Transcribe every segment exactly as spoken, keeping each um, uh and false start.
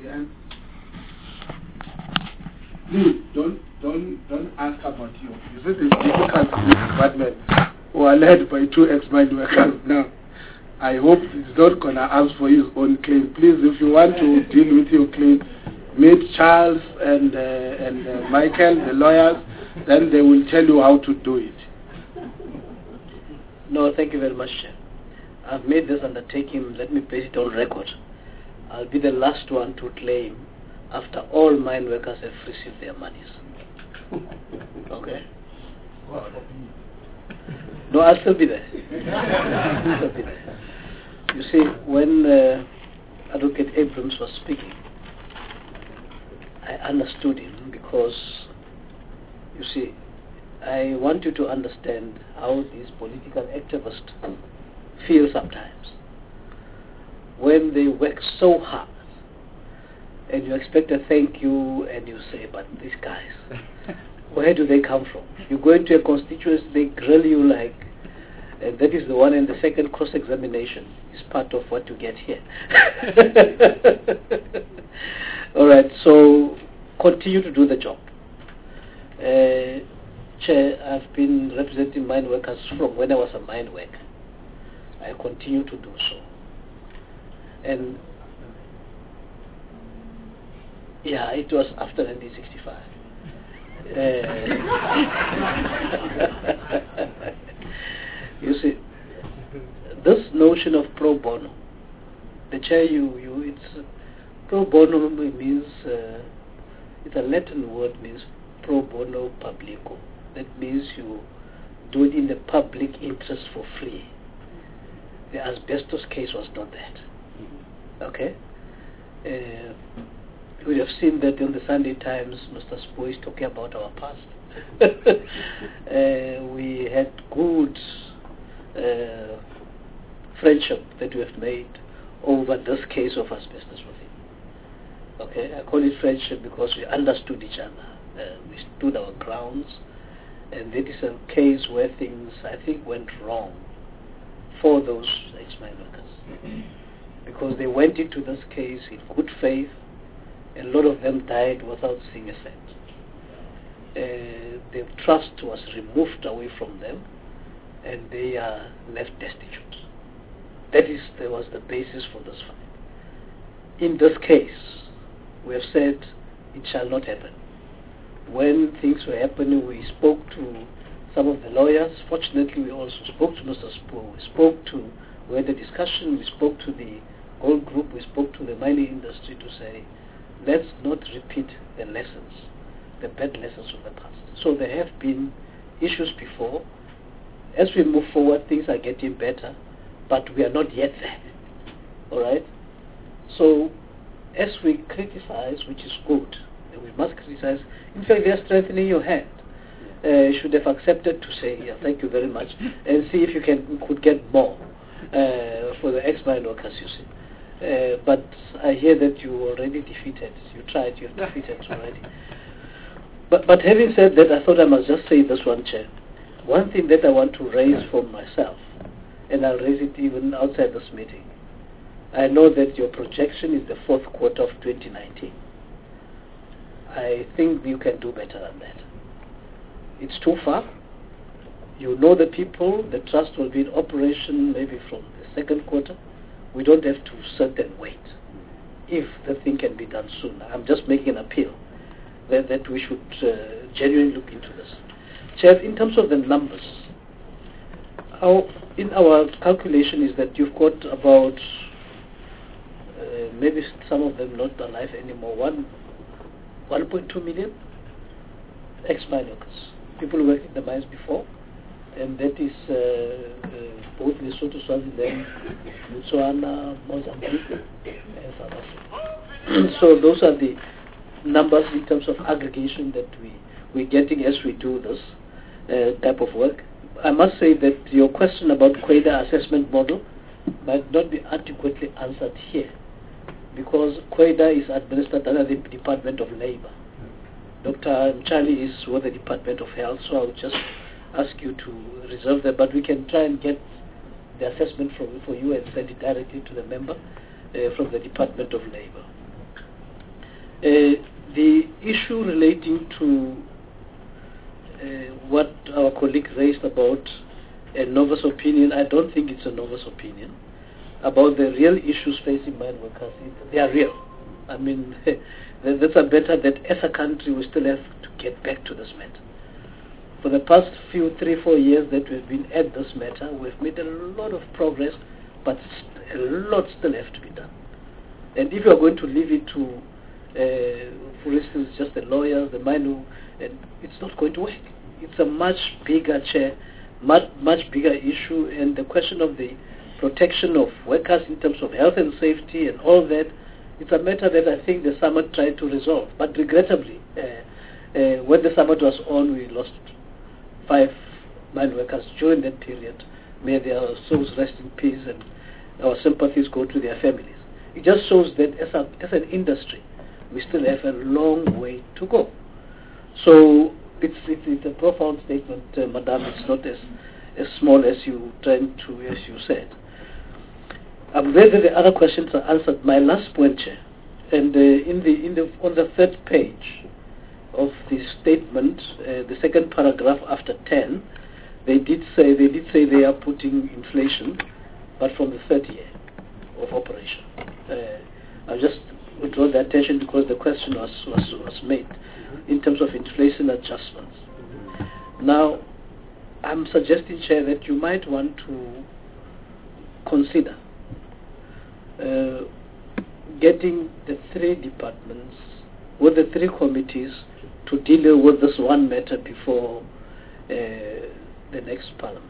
Yeah. Please don't don't don't ask about you. You see, it's difficult in this department who are led by two ex-mine workers now. I hope he's not gonna ask for his own claim. Please, if you want to deal with your claim, meet Charles and uh, and uh, Michael, the lawyers. Then they will tell you how to do it. No, thank you very much, Chair. I've made this undertaking. Let me place it on record. I'll be the last one to claim after all mine workers have received their monies. Okay? No, I'll still be there. I'll still be there. You see, when uh, Advocate Abrams was speaking, I understood him because, you see, I want you to understand how these political activists feel sometimes. When they work so hard, and you expect a thank you, and you say, but these guys, where do they come from? You go into a constituency, they grill you like, and that is the one, and the second cross-examination is part of what you get here. All right, so continue to do the job. Uh, Chair, I've been representing mine workers from when I was a mine worker. I continue to do so. And yeah, it was after nineteen sixty-five. Uh, you see, this notion of pro bono, the Chair, you, you, it's pro bono means, uh, it's a Latin word, means pro bono publico. That means you do it in the public interest for free. The asbestos case was not that. Okay? Uh, we have seen that in the Sunday Times, Mister Spo is talking about our past. uh, we had good uh, friendship that we have made over this case of asbestos with him. Okay? I call it friendship because we understood each other. Uh, we stood our grounds. And that is a case where things, I think, went wrong for those ex-mine workers. Because they went into this case in good faith, and a lot of them died without seeing a cent. Uh, the trust was removed away from them, and they are left destitute. That is, that was the basis for this fight. In this case, we have said it shall not happen. When things were happening, we spoke to some of the lawyers. Fortunately, we also spoke to Mister Spo. We spoke to, we had a discussion, we spoke to the whole group, we spoke to the mining industry to say, let's not repeat the lessons, the bad lessons of the past. So there have been issues before. As we move forward, things are getting better, but we are not yet there. All right? So as we criticize, which is good, we must criticize. In fact, they are strengthening your hand. Uh, you should have accepted to say, yeah, thank you very much, and see if you can could get more uh, for the ex-mine workers, you see. Uh, but I hear that you already defeated. You tried, you have defeated already. But, but having said that, I thought I must just say this one, Chair. One thing that I want to raise for myself, and I'll raise it even outside this meeting. I know that your projection is the fourth quarter of twenty nineteen. I think you can do better than that. It's too far. You know the people, the trust will be in operation maybe from the second quarter. We don't have to sit and wait if the thing can be done sooner. I'm just making an appeal that, that we should uh, genuinely look into this. Chair, in terms of the numbers, our, in our calculation is that you've got about, uh, maybe some of them not alive anymore, one one point two million ex-mine workers, people who worked in the mines before, and that is uh, uh, both Lesotho, Swaziland, Botswana, Mozambique, and South Africa. So those are the numbers in terms of aggregation that we, we're getting as we do this uh, type of work. I must say that your question about QUADA assessment model might not be adequately answered here, because QUADA is administered under the Department of Labor. Doctor Charlie is with the Department of Health, so I'll just ask you to reserve that, but we can try and get the assessment from, for you and send it directly to the member uh, from the Department of Labor. Uh, the issue relating to uh, what our colleague raised about a novice opinion, I don't think it's a novice opinion. About the real issues facing mine workers, they are real. I mean, that's a matter that as a country we still have to get back to this matter. For the past few, three, four years that we've been at this matter, we've made a lot of progress, but a lot still have to be done. And if you're going to leave it to, uh, for instance, just the lawyers, the man who, and it's not going to work. It's a much bigger chair, much, much bigger issue, and the question of the protection of workers in terms of health and safety and all that, it's a matter that I think the summit tried to resolve. But regrettably, uh, uh, when the summit was on, we lost five mine workers during that period. May their souls rest in peace, and our sympathies go to their families. It just shows that as, a, as an industry, we still have a long way to go. So it's, it's, it's a profound statement, uh, Madam. It's not as, as small as you trying to, as you said. I'm glad that the other questions are answered. My last point, Chair, and uh, in the, in the, on the third page of the statement, uh, the second paragraph after ten, they did say they did say they are putting inflation, but from the third year of operation. Uh, I just would draw the attention because the question was was, was made in terms of inflation adjustments. Now, I'm suggesting, Chair, that you might want to consider uh, getting the three departments with the three committees to deal with this one matter before uh, the next Parliament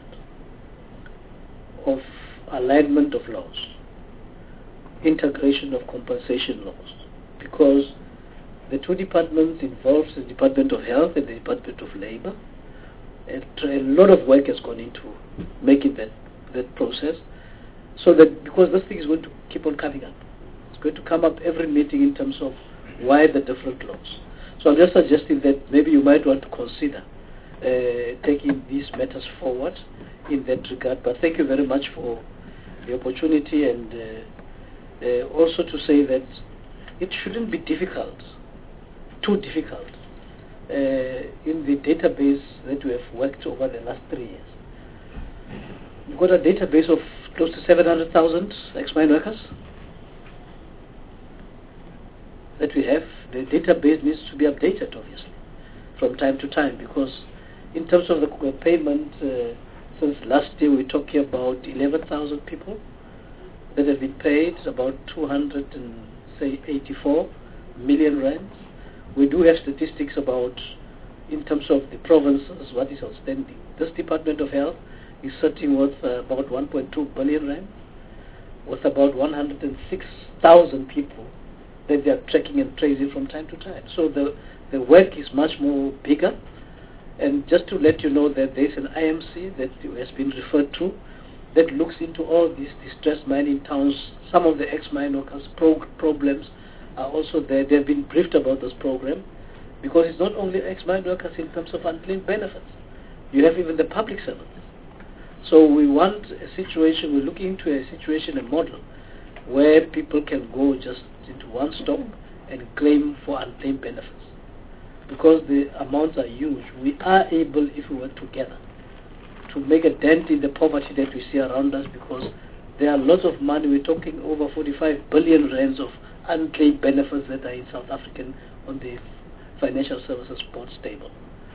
of alignment of laws, integration of compensation laws, because the two departments involves the Department of Health and the Department of Labour, and a lot of work has gone into making that, that process, so that because this thing is going to keep on coming up. It's going to come up every meeting in terms of why the different laws. So I'm just suggesting that maybe you might want to consider uh, taking these matters forward in that regard. But thank you very much for the opportunity, and uh, uh, also to say that it shouldn't be difficult, too difficult, uh, in the database that we have worked over the last three years. We've got a database of close to seven hundred thousand ex-mine workers that we have. The database needs to be updated, obviously, from time to time, because in terms of the payment, uh, since last year we're talking about eleven thousand people that have been paid, about two hundred eighty-four million rands. We do have statistics about, in terms of the provinces, what is outstanding. This Department of Health is sitting with uh, about one point two billion rand, with about one hundred six thousand people that they are tracking and tracing from time to time. So the, the work is much more bigger. And just to let you know that there is an I M C that has been referred to that looks into all these distressed mining towns. Some of the ex-mine workers' pro- problems are also there. They have been briefed about this program, because it's not only ex-mine workers in terms of unclaimed benefits. You have even the public servants. So we want a situation, we're looking into a situation, a model, where people can go just into one stop and claim for unclaimed benefits. Because the amounts are huge, we are able, if we work together, to make a dent in the poverty that we see around us, because there are lots of money. We're talking over forty-five billion rands of unclaimed benefits that are in South African on the financial services board table.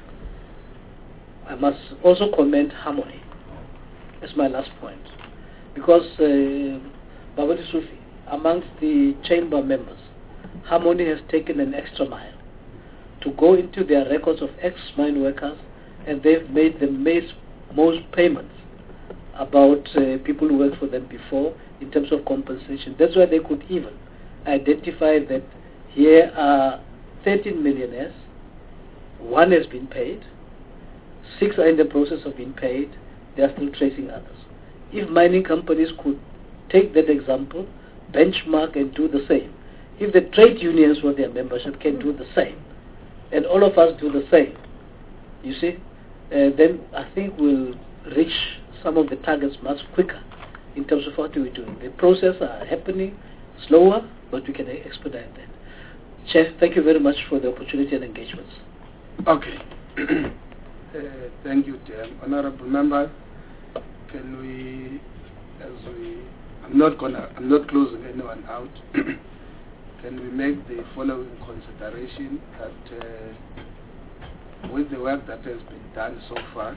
I must also commend Harmony as my last point, because uh, Babali Sufi, amongst the chamber members, Harmony has taken an extra mile to go into their records of ex-mine workers, and they've made the most, most payments about uh, people who worked for them before in terms of compensation. That's why they could even identify that here are thirteen millionaires, one has been paid, six are in the process of being paid, they are still tracing others. If mining companies could take that example, benchmark and do the same, if the trade unions with their membership can do the same, and all of us do the same, you see, uh, then I think we'll reach some of the targets much quicker in terms of what we're doing. The process are happening slower, but we can expedite that. Chair, thank you very much for the opportunity and engagements. Okay. uh, thank you, Chair. Honorable members, can we, as we, I'm not gonna, I'm not closing anyone out. Can we make the following consideration that uh, with the work that has been done so far,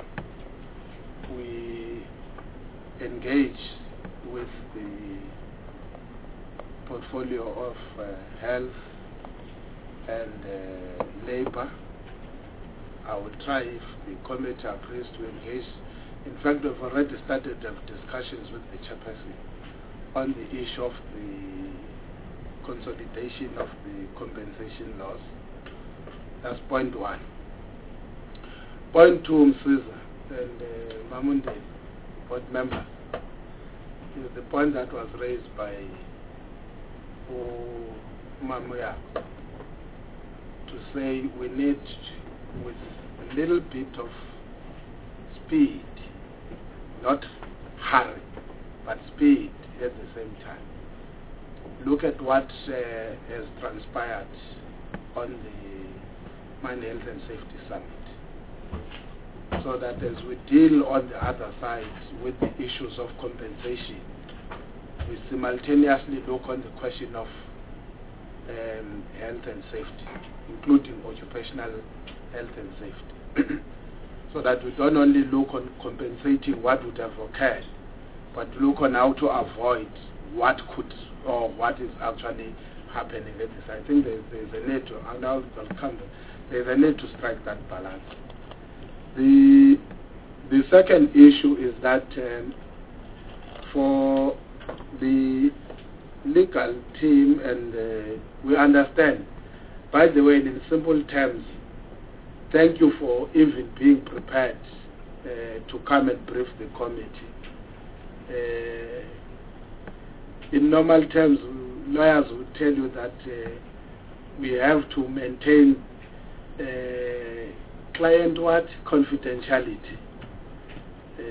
we engage with the portfolio of uh, health and uh, labor. I will try, if the committee agrees, to engage. In fact, we've already started to have discussions with the chairperson on the issue of the consolidation of the compensation laws. That's point one. Point two, Msiza and uh, Mamunde, board members, is the point that was raised by oh, Mamuya, to say we need, with a little bit of speed, not hurry, but speed at the same time, look at what uh, has transpired on the Mine Health and Safety Summit, so that as we deal on the other side with the issues of compensation, we simultaneously look on the question of um, health and safety, including occupational health and safety, so that we don't only look on compensating what would have occurred, but look on how to avoid what could or what is actually happening at this. I think there's, there's a need to, and I'll, I'll come to, there's a need to strike that balance. The the second issue is that um, for the legal team, and uh, we understand, by the way, in simple terms, thank you for even being prepared uh, to come and brief the committee. Uh, in normal terms, lawyers would tell you that uh, we have to maintain uh, client what? Confidentiality. Uh,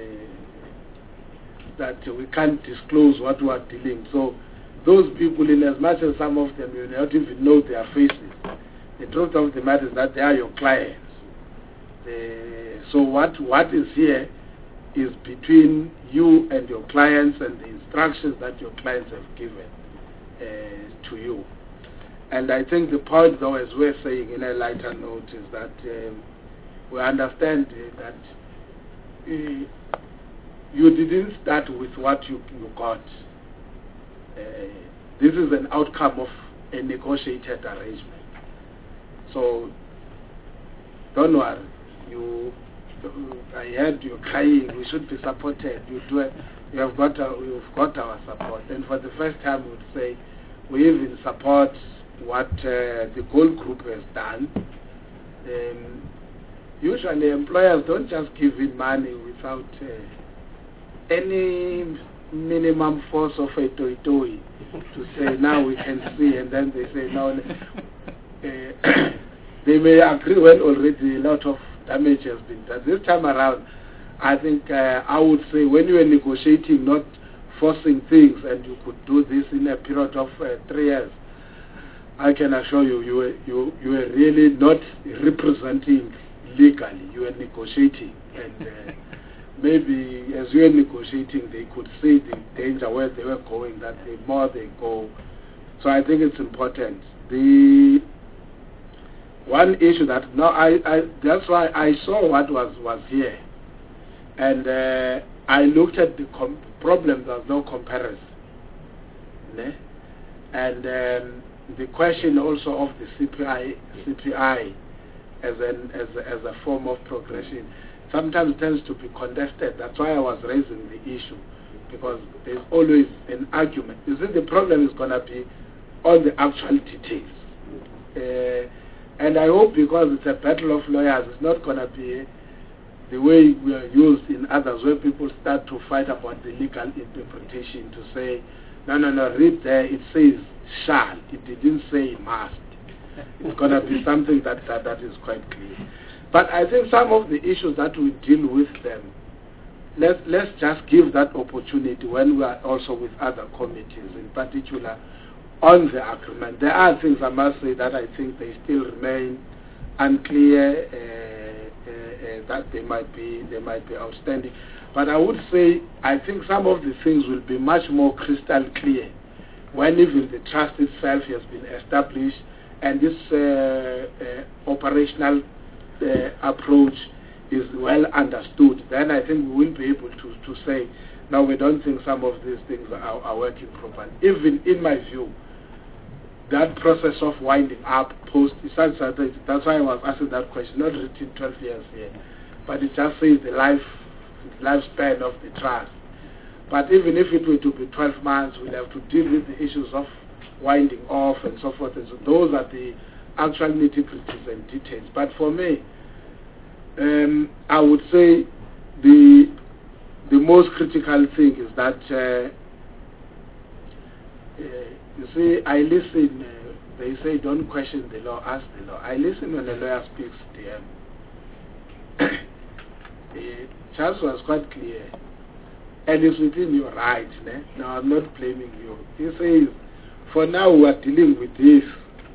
that we can't disclose what we are dealing. So those people, in as much as some of them you not even know their faces, the truth of the matter is that they are your clients. Uh, so what what is here is between you and your clients and the instructions that your clients have given uh, to you. And I think the point, though, as we're saying in a lighter note, is that um, we understand uh, that uh, you didn't start with what you, you got. Uh, this is an outcome of a negotiated arrangement. So don't worry. You, I heard you crying. We should be supported. You do it. You have got our, you've got our support. And for the first time, we would say we even support what uh, the Gold Group has done. Um, usually, employers don't just give in money without uh, any minimum force of a toy toy to say now we can see, and then they say no. Uh, they may agree when already a lot of damage has been done. This time around, I think uh, I would say when you are negotiating, not forcing things, and you could do this in a period of uh, three years, I can assure you, you were, you, you were really not representing legally. You were negotiating, and uh, maybe as you were negotiating, they could see the danger where they were going, that the more they go. So I think it's important. The one issue that now I, I that's why I saw what was was here, and uh, I looked at the com problem. There's no comparison, né? And um, the question also of the C P I C P I as an as a, as a form of progression sometimes tends to be contested. That's why I was raising the issue, because there's always an argument. You see, the problem is going to be on the actual details. Uh, And I hope, because it's a battle of lawyers, it's not going to be the way we are used in others, where people start to fight about the legal interpretation to say, no, no, no, read there, it says shall, it didn't say must. It's going to be something that, that, that is quite clear. But I think some of the issues that we deal with them, let's, let's just give that opportunity when we are also with other committees, in particular on the agreement. There are things, I must say, that I think they still remain unclear, uh, uh, uh, that they might be they might be outstanding. But I would say I think some of the things will be much more crystal clear when even the trust itself has been established and this uh, uh, operational uh, approach is well understood. Then I think we will be able to, to say, no, we don't think some of these things are, are working properly. Even in my view, that process of winding up post, that's why I was asking that question, not written twelve years here, but it just says the life lifespan of the trust. But even if it were to be twelve months, we'll have to deal with the issues of winding off and so forth. And so those are the actual nitty-gritties and details. But for me, um, I would say the the most critical thing is that uh, uh, you see, I listen. Uh, they say don't question the law, ask the law. I listen when a lawyer speaks to him. The Charles was quite clear, and it's within your right. Ne? Now I'm not blaming you. He says, for now we are dealing with this.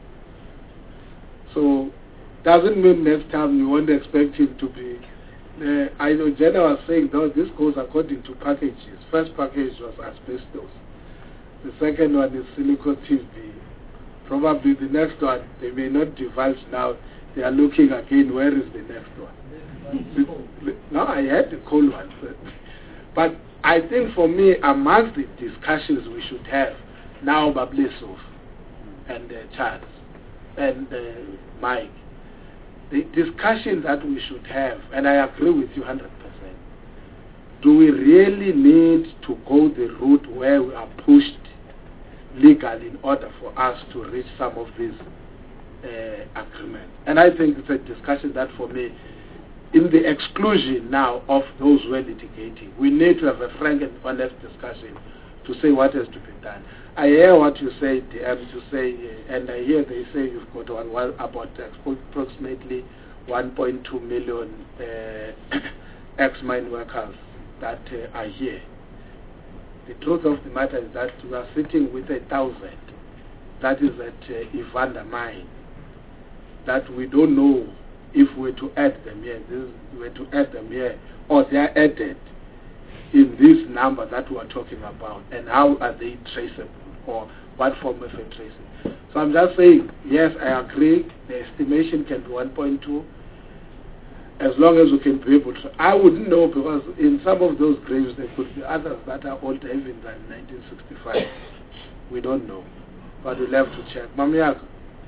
So doesn't mean next time you won't expect him to be. Uh, I know Jenna was saying, no, this goes according to packages. First package was asbestos. The second one is silicosis B. Probably the next one, they may not divulge now. They are looking again, where is the next one? The, no, I had the cold one. But I think for me, amongst the discussions we should have, now Bablesov and uh, Charles and uh, Mike, the discussion that we should have, and I agree with you one hundred percent, do we really need to go the route where we are pushed legally in order for us to reach some of these uh, agreements? And I think it's a discussion that for me, in the exclusion now of those who are litigating, we need to have a frank and honest discussion to say what has to be done. I hear what you say, D M, to say, uh, and I hear they say you've got one, one, about approximately one point two million uh, ex-mine workers that uh, are here. The truth of the matter is that we are sitting with a thousand that is at uh, Evander mine, that we don't know if we're to add them here, this, we're to add them here, or they are added in this number that we are talking about, and how are they traceable, or what form of a tracing. So I'm just saying, yes, I agree, the estimation can be one point two, as long as we can be able to. I wouldn't know, because in some of those graves there could be others that are older even than nineteen sixty-five. We don't know, but we'll have to check. Mamiaka.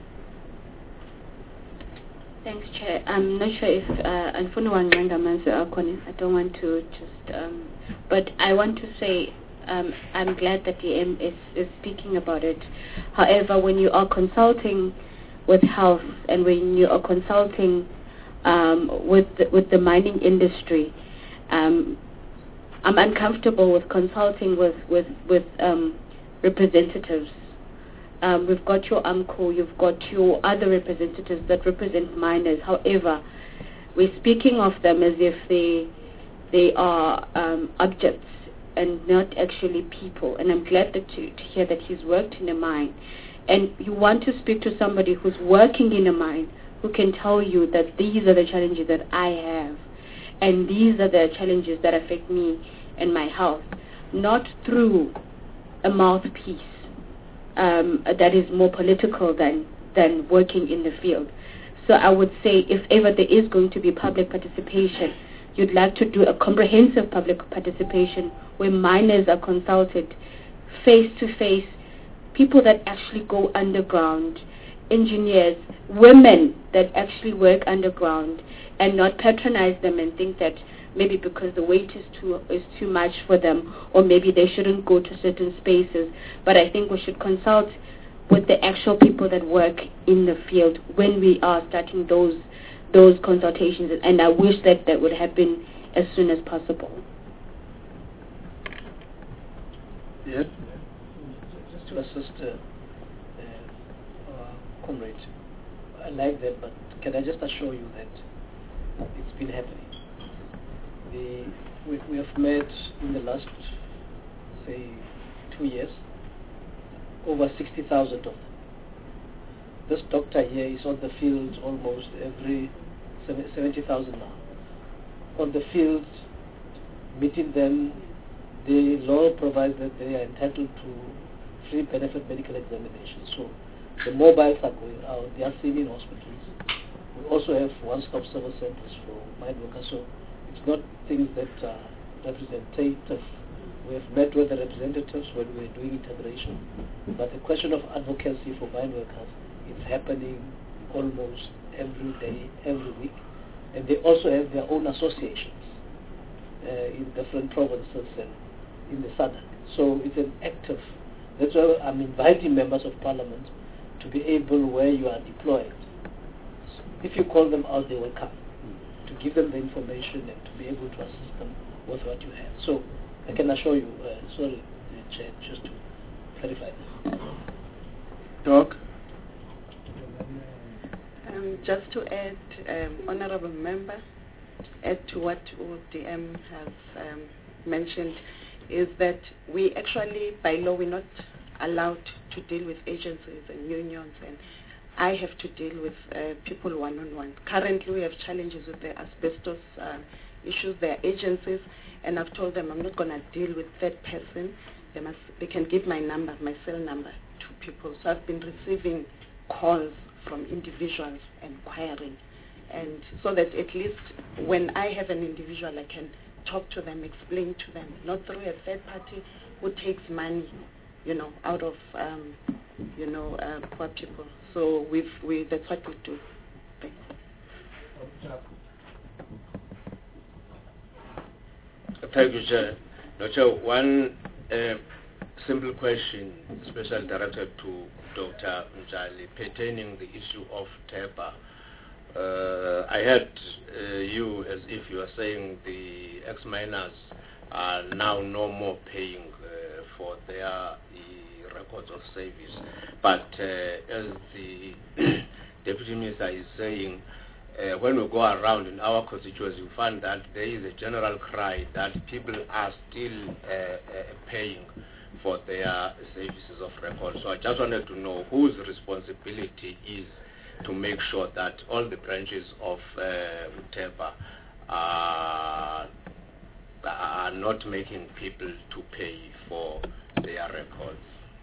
Thanks, Chair. I'm not sure if uh, I don't want to just, um, but I want to say um, I'm glad that D M is, is speaking about it. However, when you are consulting with health and when you are consulting um, with the, with the mining industry, um, I'm uncomfortable with consulting with with with um, representatives. Um, we've got your uncle, you've got your other representatives that represent miners. However, we're speaking of them as if they they are um, objects and not actually people. And I'm glad that to, to hear that he's worked in a mine. And you want to speak to somebody who's working in a mine who can tell you that these are the challenges that I have, and these are the challenges that affect me and my health, not through a mouthpiece. Um, that is more political than, than working in the field. So I would say if ever there is going to be public participation, you'd like to do a comprehensive public participation where miners are consulted face to face, people that actually go underground, engineers, women that actually work underground, and not patronize them and think that maybe because the weight is too is too much for them, or maybe they shouldn't go to certain spaces. But I think we should consult with the actual people that work in the field when we are starting those those consultations, and I wish that that would happen as soon as possible. Yes. Just to assist uh, uh, our comrade, I like that, but can I just assure you that it's been happening? The, we, we have met in the last, say, two years over sixty thousand of them. This doctor here is on the field almost every seventy thousand now. On the field, meeting them, the law provides that they are entitled to free benefit medical examinations. So the mobiles are going out, they are seen in hospitals. We also have one-stop service centers for mind workers, so it's not things that are representative. We have met with the representatives when we were doing integration, but the question of advocacy for mind workers is happening almost every day, every week, and they also have their own associations uh, in different provinces and in the southern. So it's an active. That's why I'm inviting members of parliament to be able, where you are deployed, if you call them out, they will come, to give them the information and to be able to assist them with what you have. So I can assure you, uh, sorry, Chair, just to clarify this. Doc? Um, just to add, um, Honourable Member, add to what O D M has um, mentioned, is that we actually, by law, we're not allowed to deal with agencies and unions, and I have to deal with uh, people one-on-one. Currently, we have challenges with the asbestos uh, issues. There are agencies, and I've told them I'm not going to deal with that person. They must, they can give my number, my cell number, to people. So I've been receiving calls from individuals inquiring, and so that at least when I have an individual, I can talk to them, explain to them, not through a third party who takes money, you know, out of, um, you know, uh, poor people. So we've, we, that's what we do. Thank you. Thank you, Chair. No, Chair, one uh, simple question, special directed to Doctor Njali, pertaining the issue of TEPA. Uh, I heard uh, you as if you are saying the ex-miners are now no more paying uh, for their uh, records of service. But uh, as the Deputy Minister is saying, uh, when we go around in our constituency, we find that there is a general cry that people are still uh, uh, paying for their services of record. So I just wanted to know whose responsibility is to make sure that all the branches of uh, TEPA are, are not making people to pay for their records.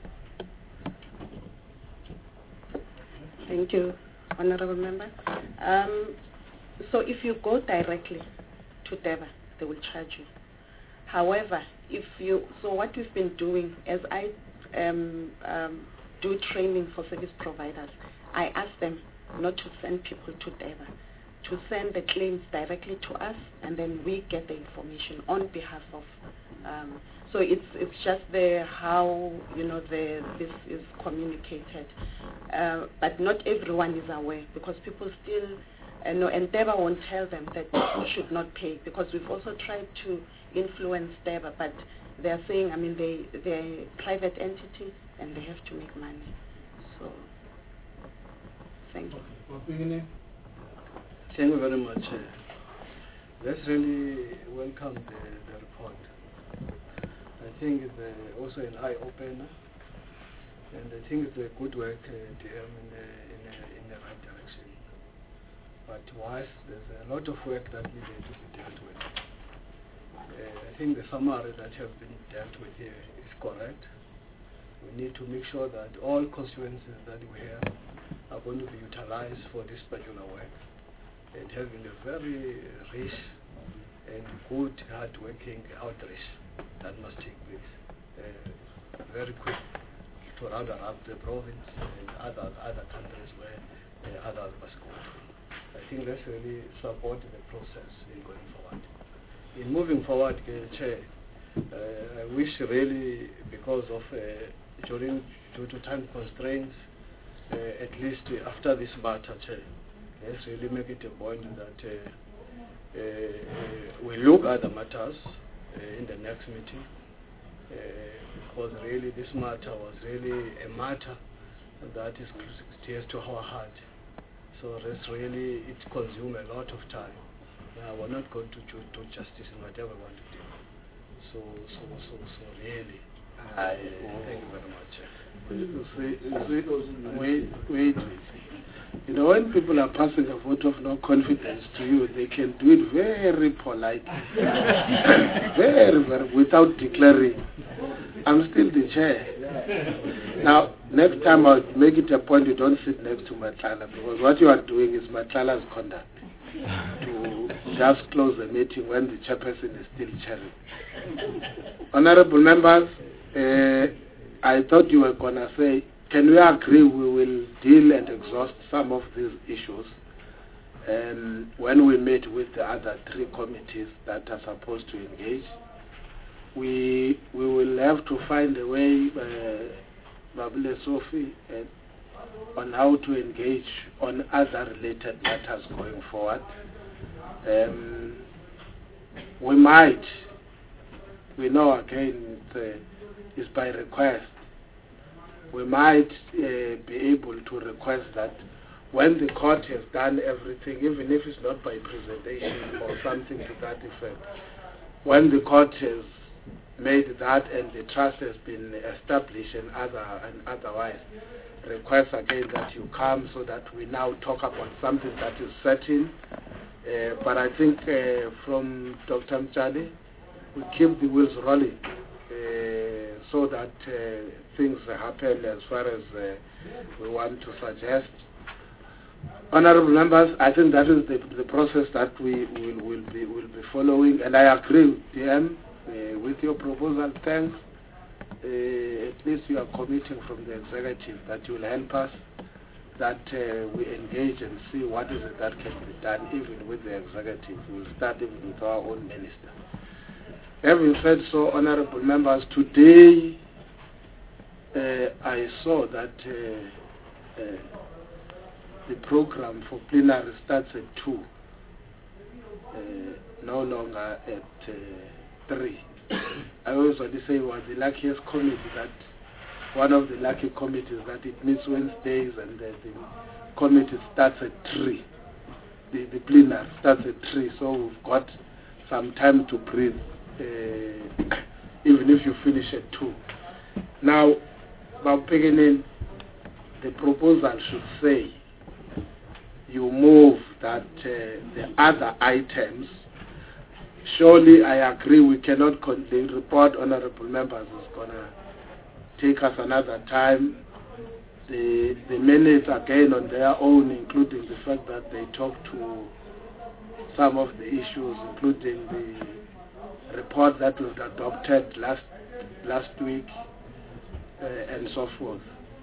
Thank you, Honourable Member. Um, so if you go directly to TEPA, they will charge you. However, if you, so what we've been doing, as I um, um, do training for service providers, I ask them not to send people to TEPA, to send the claims directly to us, and then we get the information on behalf of. Um, so it's it's just the how you know the this is communicated, uh, but not everyone is aware, because people still uh, know, and TEPA won't tell them that you should not pay, because we've also tried to influence TEPA, but they are saying, I mean, they they're a private entity and they have to make money. So. Thank you. Thank you very much. Uh, let's really welcome the, the report. I think it's uh, also an eye-opener, and I think it's a good work uh, D M in the, in, the, in the right direction. But whilst there's a lot of work that needed to be dealt with, uh, I think the summary that has been dealt with here is correct. We need to make sure that all constituencies that we have are going to be utilized for this particular work, and having a very rich and good hard-working outreach that must take place uh, very quick to round up the province and other other countries where uh, others must go to. I think let's really support the process in going forward. In moving forward, uh, Chair, uh, I wish really, because of uh, during due to time constraints, uh, at least uh, after this matter, Chair, let's really make it a point that uh, uh, uh, we look at the matters uh, in the next meeting, uh, because really this matter was really a matter that is close to our heart. So that's really, it consumes a lot of time. Now, we're not going to do, do justice in whatever we want to do. So, so, so, so really, I, Thank you very much. You see, you see, wait, wait, wait. You know, when people are passing a vote of no confidence to you, they can do it very politely, very, very, without declaring, I'm still the chair. Now, next time I'll make it a point you don't sit next to Matlala, because what you are doing is Matlala's conduct, to just close the meeting when the chairperson is still chairing. Honorable members, uh, I thought you were going to say, can we agree we will deal and exhaust some of these issues um, when we meet with the other three committees that are supposed to engage? We we will have to find a way, uh, Babule Sophie, uh, on how to engage on other related matters going forward. Um, we might, we know again, it, uh, it's by request. We might uh, be able to request that when the court has done everything, even if it's not by presentation or something to that effect, when the court has made that and the trust has been established and other and otherwise, request again that you come so that we now talk about something that is certain. Uh, but I think uh, from Doctor Mchali, we keep the wheels rolling. Uh, so that uh, things happen as far as uh, we want to suggest. Honorable members, I think that is the, the process that we will, will, be, will be following, and I agree with D M uh, with your proposal. Thanks. Uh, at least you are committing from the executive that you will help us, that uh, we engage and see what is it that can be done even with the executive. We will start even with our own minister. Having said so, honorable members, today uh, I saw that uh, uh, the program for plenary starts at two, uh, no longer at uh, three. I always want to say it was the luckiest committee, that one of the lucky committees that it meets Wednesdays and uh, the committee starts at three. The, the plenary starts at three, so we've got some time to breathe. Uh, even if you finish at two. Now, about beginning, the proposal should say you move that uh, the other items, surely I agree we cannot, con- the report, honorable members, is going to take us another time. The, the minutes again on their own, including the fact that they talk to some of the issues, including the report that was adopted last last week uh, and so forth.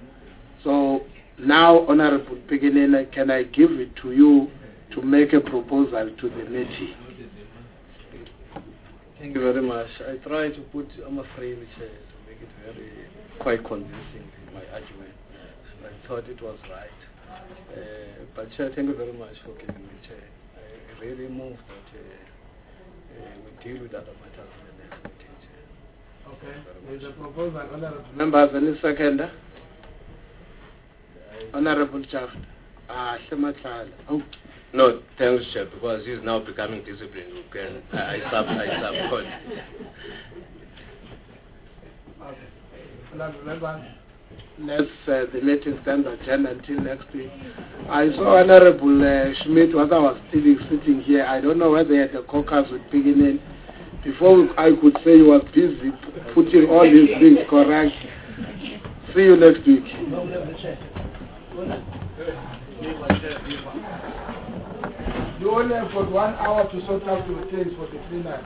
So now, Honorable Piginene, can I give it to you to make a proposal to the committee? Thank you very much. I try to put Amafrey in the chair to make it very quite convincing in my argument. I thought it was right. Uh, but Chair, thank you very much for giving me the chair. I really moved that uh, uh, we deal with other matters in the next meeting, Chair. Okay. There's a proposal, Honorable Members, any seconder? Honorable Chaff. Ah, Shematlala. Oh. No, thanks, Chair, because he's now becoming disciplined. You can, I, I, sub, I support. Okay. Honorable Members, let's uh, the meeting stand adjourned until next week. I saw Honorable uh, Schmidt, what I was sitting, sitting here. I don't know whether he had a caucus with beginning. Before I could say he was busy putting all these things correct. See you next week. You only have got one hour to sort out your things for the cleaner.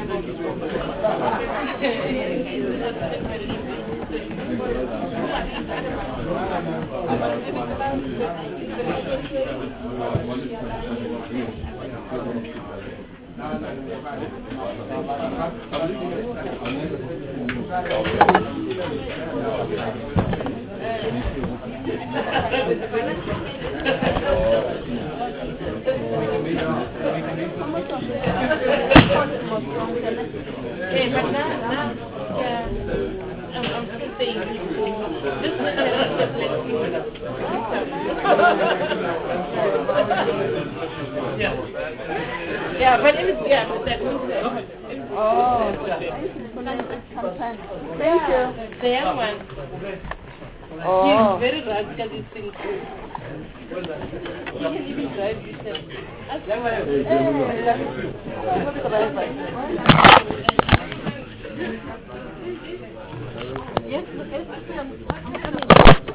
Yeah. Okay, but now, now, yeah, I'm, I'm still saying this is yeah. Yeah, but it is, yeah, but that was it. Oh, thank you. The young one. Oh. He's very radically thinking. He can even drive himself. Yes, the first one.